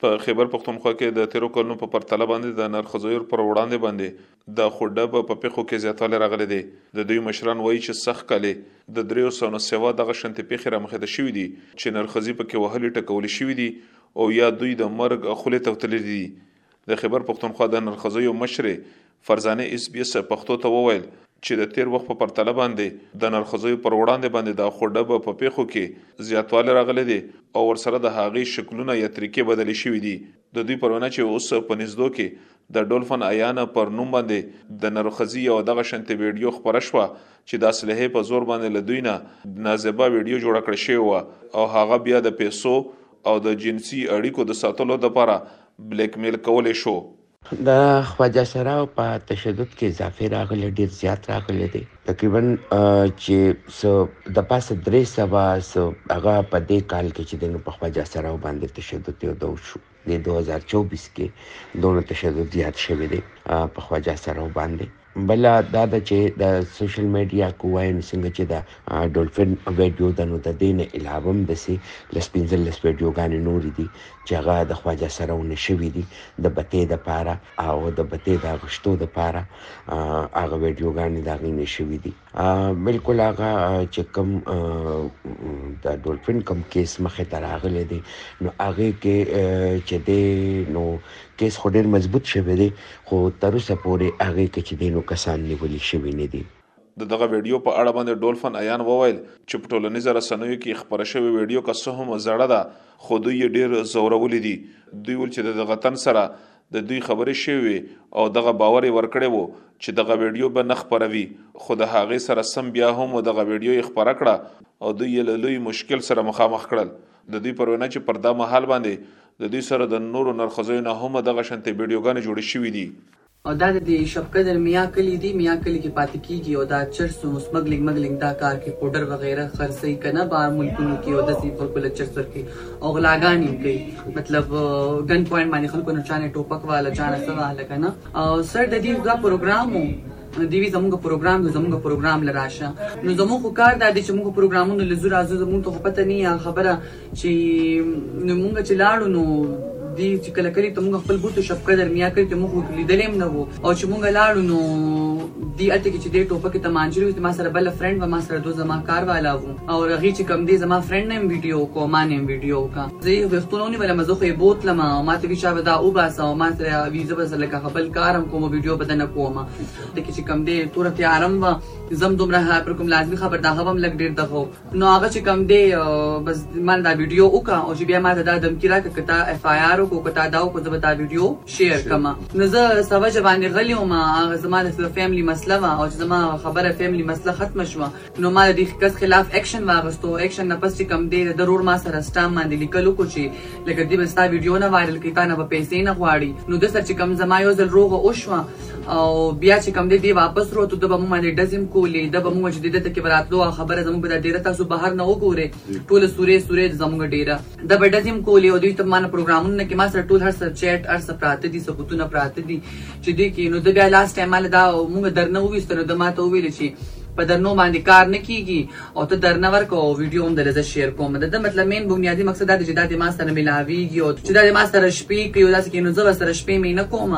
په خیبر پښتونخوا کې د 13 کلونو په پرتله باندې د نرخزویر پر وړاندې باندې د خوډه په پیخو کې زیاتوالی راغلی دی. د دوی مشران وایي چې سخت کالي د 390 دغه شنت پیخي رامخې د شوې دي چې نرخزي پکې وهلي ټکولې شوې دي او یا دوی د مرګ خولې توتلې دي. د خیبر پښتونخوا د نرخزویو مشر فرزانه اس بي اس پښتو ته وویل چې د تیر وخت په پرتله باندې د نرخزویو پر وړاندې باندې د خوډه په پیخو کې زیاتوالی راغلی دی او ورسره د هغې شکلونه یا طریقې بدلې شوې دي. د دوی پرونه چې اوس په نږدو کې د ډولفن ایانا پر نوم باندې د نرخزي او دغه شنت ویډیو خبره شوه چې د اسلحې په زور باندې لدوی نه نازبه ویډیو جوړ کړی شوی و او هغه بیا د پیسو او د جنسي اړیکو د ساتلو لپاره بلیک میل کولای شو. د خواجه سراو په تشدد کې اضافه راغلی ډیر زیات راغلی دی. تقریبا چې د پاسه 300 هغه په دې کال کې چې د په خواجه سراو باندې تشدد یو دو شو. د 2024 کې دونه تشدد زیات شوی دی په خواجه سراو باندې. بل دا د چې د سوشل میډیا کوای نو څنګه چې د ډولفن ویډیو د نو د دین علاوه هم د سي لسپینزل لس ویډیوګانې نور دي چې هغه د خواجه سراو نشوي دي د بته د پاره او د بته د غشتو د پاره هغه ویډیوګانې دا غي نشوي دي. بالکل هغه چې کوم د ډولفن کوم کیس مخه تر راغلی دی نو هغه کې چې دی نو کیس خو ډیر مضبوط شوی دی خو تر اوسه پورې هغه کې چې دی نو کسان نیولي شوي نه دي. دغه ویډیو په اړه باندې ډولفن ایان وویل چې په ټولنیزو رسنیو کې خبره شوې ویډیو که څه هم زړه ده خو دوی ډیر زورولې دي. دوی ول چې دغه تن سره د دوی خبرې شوي او دغه باور ورکړي وو چې دغه ویډیو به نه خبروي خو د هغې سره سم بیا هم دغه ویډیو یې خبره کړه او دوی یې له لوی مشکل سره مخامخ کړل. د دوی پرونه چې پر دا مهال باندې د دوی سره د نورو نرخزویو نه هم دغه شنتې ویډیوګانې جوړې شوې دي. او دا د شپقدر میا کلی دی میا کلی کې پاتې کیږي او دا چرس او سمګلینګ دا کار کې پودر وغیرہ خرڅي کنه بار ملکونو کې او د سی پر کول چرس ورکي او غلاګانی کوي مطلب ګن پوینټ باندې خلکو نه چانه ټوپک والا چانه سواله کنه او سر د دې دا پروګرامو دیوی زموږ پروګرام لراشه نو زموږ کار دا دی چې موږ پروګرامونو لزور ازو زموږ ته پته نه خبره چې نو موږ چې لاړو نو دی چې کله کلی ته موږ خپل بوتو شپقدر میا کړی ته موږ لیدلیم نه وو او چې موږ لاړو نو دی اته کې چې د ټوپک ته مانجري ما سره بل فرند و ما سره دو زما کار والا وو او رغي چې کم دی زما فرند نیم ویډیو کو ما نیم ویډیو کا زه وختونه ولا مزه بوتله ما ما ته وی شاو دا او باسه او ما سره ویزه بس لکه خپل کارم کوم ویډیو بدنه کوم د کې چې کم دی تورته آرام و زم دومره پر کوم لازمي خبر دا هم لګ ډیر دغه نو هغه چې کم دی بس مان دا ویډیو وکا او چې بیا ما ته دا دمکی را کته اف آی آر کو کته دا کو زه دا ویډیو شیر کما نو زه سوجه باندې غلی او ما زمانه د فیملی مسله او چې زما خبره فیملی مسله ختم شوه نو ما د کس خلاف اکشن واغستو اکشن نه پس چې کم دی ضرور ما سره سټام باندې لیکلو کو چې لکه دې بس تا ویډیو نه وایرل کی تا نه په پیسې نه غواړي نو د سر چې کم زما یو ځل روغه او شوه او بیا چې کم دی واپس وروته د بمو باندې ډزم کولې د بمو چې د تک براتلو خبره زموږ د ډیره تاسو بهر نه وګوره ټول سورې زموږ ډیره د بډزم کولې او دوی ته مان پروګرامونه کې ما سره ټول هر څه چیټ هر څه پراته دي ثبوتونه پراته دي چې دې کې نو د بیا لاست ټایم مال دا موږ درنه وېستنو د ماته ویل چې په درنو باندې کار نه کیږي او ته درنه ورکو ویډیو هم درزه شیر کوم د مطلب مین بنیادی مقصد دا چې د ما سره ملاویږي او چې د ما سره شپې کوي داسې کې نو زه سره شپې مې نه کوم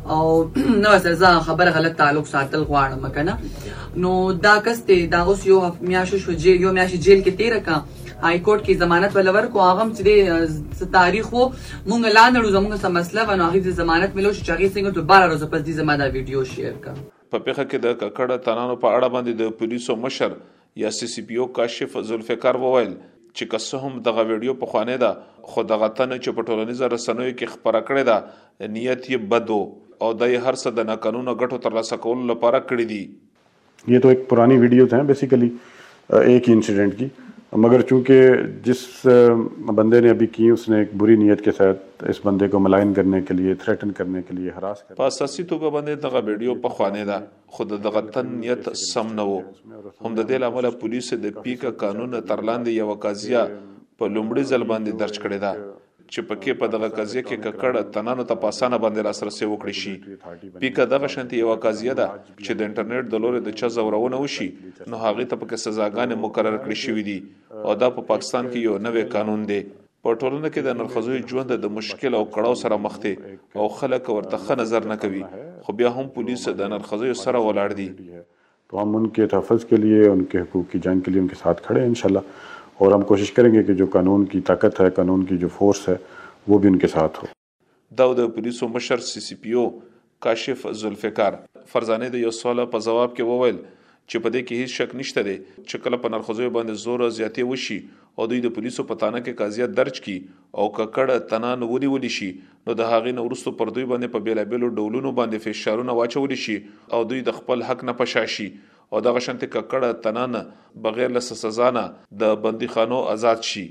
او نو سره خبره غلط تعلق ساتل غواړم کنه نو دا کسته دا اوس یو میاشو شو یو میاشي جیل کې تیر کا های کورټ کې ضمانت ولور کو هغه چې د تاریخ وو مونږ لاندې زموږ سم مسله ونه هغه ضمانت ملو چې هغه څنګه ته 12 ورځې پس دې زما دا ویډیو شیر کا په پیښه کې د ککړه تنانو په اړه باندې د پولیسو مشر یا سی سی پی او کاشف ذوالفقار وویل چې که هم دغه ویډیو په خوانه ده خو دغه تن چې په ټولنیزو رسنیو کې خبره کړې ده نیت یې بدو او د هر څه د ناقانونه ګټو ترلاسه کولو لپاره کړې دي. ये तो एक पुरानी वीडियोस हैं बेसिकली एक ही इंसिडेंट की मगर चूंकि जिस बंदे ने अभी की उसने एक बुरी नीयत के साथ इस बंदे को मलाइन करने के लिए थ्रेटन करने के लिए हरास कर په اساسي توګه باندې دغه ویډیو په خوانه ده خود دغه تن نیت سم نه وو هم د دې لامل پولیس د پیکا قانون ترلاندې یو قضیه په لومړي ځل باندې درج کړې ده چې پکې په دغه قضیه کې ککړه تنانو ته پاسانه باندې لاسرسي وکړي شي. پیکا دغه شانتي یو قضیه ده چې د انټرنیټ د لوري د چا زورونه وشي نو هغه ته پکې سزاګانې مقرر کړې شوې دي او دا په پاکستان کې یو نوې قانون دی. په ټولنه کې د نرخصیو ژوند د مشکل او کړاو سره مخ دي او خلک ورته ښه نظر نه کوي، خو بیا هم پولیس د نرخصیو سره ولاړ دي. तो हम उनके तहफ़्फ़ुज़ के लिए, उनके हकूक़ की जंग के लिए उनके साथ खड़े हैं इंशाल्लाह, और हम कोशिश करेंगे कि जो कानून की ताकत है, कानून की जो फोर्स है, वो भी उनके साथ हो. دا د پولیسو مشر CCPO کاشف ذوالفقار فرزانه د یو سوال په جواب کې وویل چې په دې کې هیڅ شک نشته دی چې کله په نرخصیو باندې زور زیاتې وشي او دوی د پولیسو په تانه کې قضیه درج کی او ککړه تنان ونیول شي، نو د هغې نه وروسته پر دوی باندې په بیلابیلو ډولونو باندې فشارونه واچول شي او دوی د خپل حق نه پشاشي او دغه شانتي ککړه تنان بغیر له سزا نه د بندیخانو آزاد شي.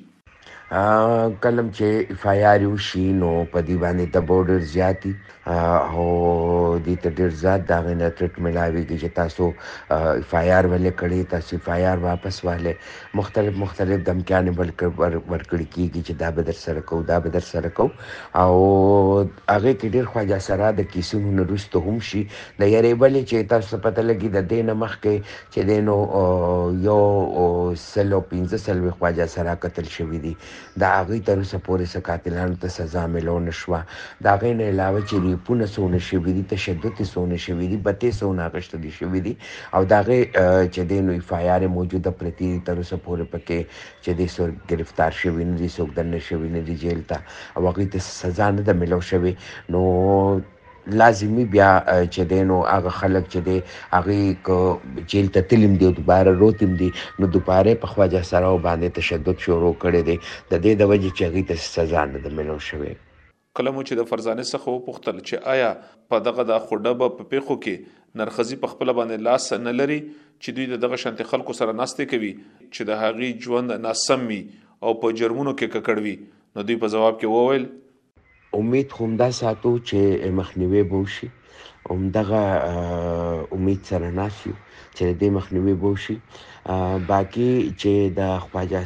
کلم چې FIR وشي نو په دې باندې د بورډر زیاتی او د ډېر زیات دا غنه ټریټ ملاويږي چې تاسو FIR ولې کړی، تاسو FIR واپس والے مختلف دمکیانې ورکړي کیږي چې دا به در سره کو، دا به در سره کو، او هغه کې ډېر خواجه سره د کیسونو نه وروسته هم شي د یارې بلې چې تاسو پته لګي د دې نه مخکې چې دینو یو 115 خواجه سره قتل شوی دي، دا هغه تر اوسه پورې سکاتلانو ته سزا ملو نشوه. دا غي نه علاوه چې ریپونه سونه شوی دي، تشدد سونه شوی دي، بته سونه غشت دي شوی دي، او دا غي چې د نو FIR موجوده پرتی تر اوسه پورې پکې چې د سر گرفتار شوی نه دي، څوک دنه شوی نه دي جیل ته، او هغه ته سزا نه ده ملو شوی. نو لازمی بیا چې دینو هغه خلک چې دی هغه کو جیل ته تلم دی دوباره روتم دی نو دوباره په خواجه سره باندې تشدد شروع کړي دی د دې د وجې چې هغه ته سزا نه ده ملو شوی. کله مو چې د فرزانه څخه وپوښتل چې آیا په دغه د خوډه په پیخو کې نرخصي په خپل باندې لاس نه لري چې دوی دغه شانتي خلکو سره ناشته کوي چې د هغه ژوند ناسم وي او په جرمونو کې ککړوي، نو دوی په جواب کې وویل امید خو دا ساتو چې مخنیوي بوشي، همدغه امید سره ناسیو چې د مخنیوي بوشي. باقي چې د خواجه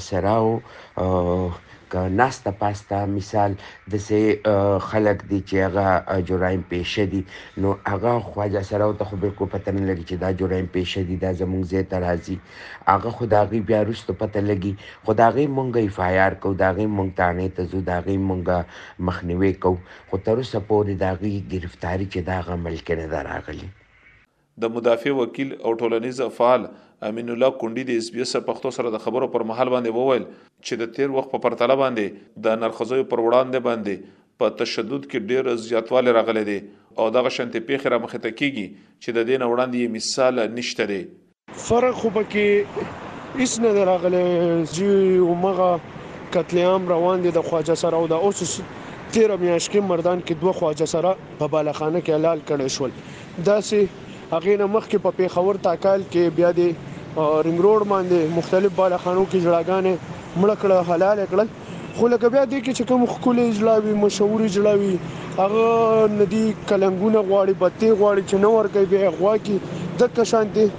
سراو که ناسته پاسته مثال د سه خلک دي چې هغه جرایم پیشه دي، نو هغه خواجه سراو ته خو بالکل پته نه لګي چې دا جرایم پیشه دي، دا زمونږ ځای ته راځي، هغه خو د هغې بیا وروسته پته لګي، خو د هغې مونږ FIR کوو، د هغې مونږ تانې ته ځو، د هغې مونږ مخنیوي کوو، خو تر اوسه پورې د هغې ګرفتاري چې د هغه عمل کې نه ده راغلې. د مدافع وکیل او ټولنیز فعال امین الله کونډي د SBS پښتو سره د خبرو پر مهال باندې وویل چې د تیر وخت په پرتله باندې د نرخصیو پر وړاندې باندې په تشدد کې ډیر زیاتوالی راغلی دی او دغه شانتي پیښې رامخې ته کیږي چې د دې نه وړاندې مثال نشته دی. فرق خو پکې هیڅ نه راغلی چې عمره قتل عام روان دي د خواجه سره او د اوس 13 میاشتې کې مردان کې دوه خواجه سره په بالاخانه کې حلال کړي شول. داسې هغه نه مخکې په پیښور تاکال کې بیا د رنګ روډ باندې مختلف بالاخانو کې جړاګانې مړ کړه حلال کړل، خو لکه بیا دې کې چې کوم خولې جړاوي مشهوري جړاوي هغه ندي کلنګونه غواړي بته غواړي چې نو ورګي به غوا کې د کشانتي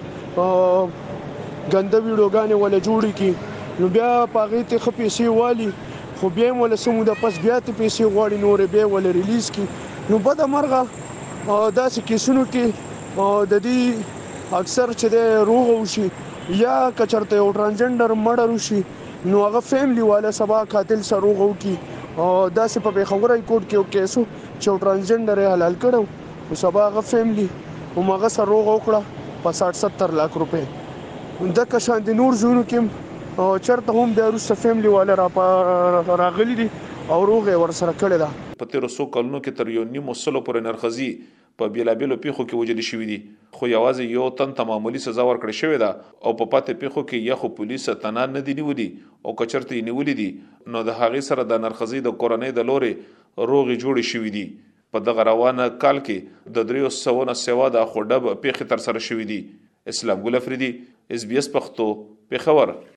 ګنده ویډیوګانې ولا جوړي کی نو بیا پاغې ته خپېسي والی خو بیا ولا سمو د پس بیا ته پیسې غواړي نور به ولا ریلیز کی نو بد مرغه داسې کیسونو کې د دې اکثر چې د روغ وشي یا کچرته یو ترانسجنډر مړ وشي نو هغه فیملی والا سبا قاتل سره روغ وکي داسې په پیښور های کورټ کې کیسو چې ترانسجنډر حلال کړو او سبا هغه فیملی همغه سره روغ وکړه په 60-70 لک روپے د کشان د نور زونو کې چرته هم د روس فیملی والا راغلي دي او روغ ور سره کړی دا. په تیر څو کلونو کې تر 1.5 سلو پورې نرخصي په بیلابیلو پیښو کې وجل شوې دي، خو یوازې یو تن ته معمولی سزا ورکړې شوې ده او په پاتې پیښو کې یا خو پولیس تنان نه دي نیولي او کچرته نیولي دي نو د هغې سره د نرخصي د کورنۍ د لورې روغې جوړې شوې دي. په دغه روانه کال کې د 300 سوا د خوډه پیښې تر سره شوې دي. اسلام ګل افریدي SBS پښتو پیښور.